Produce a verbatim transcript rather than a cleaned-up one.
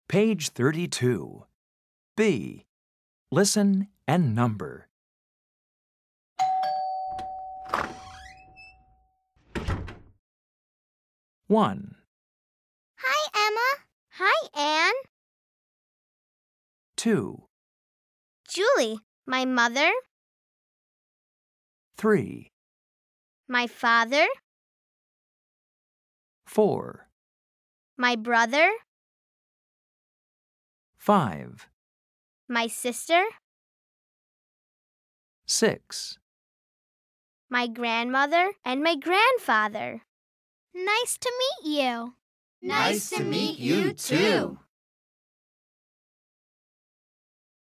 Page thirty-two. B. Listen and number. One, Hi, Emma. Hi, Anne. two, Julie, my mother, three, my father, four, my brother, five, my sister, six. my grandmother, and my grandfather. Nice to meet you. Nice to meet you, too.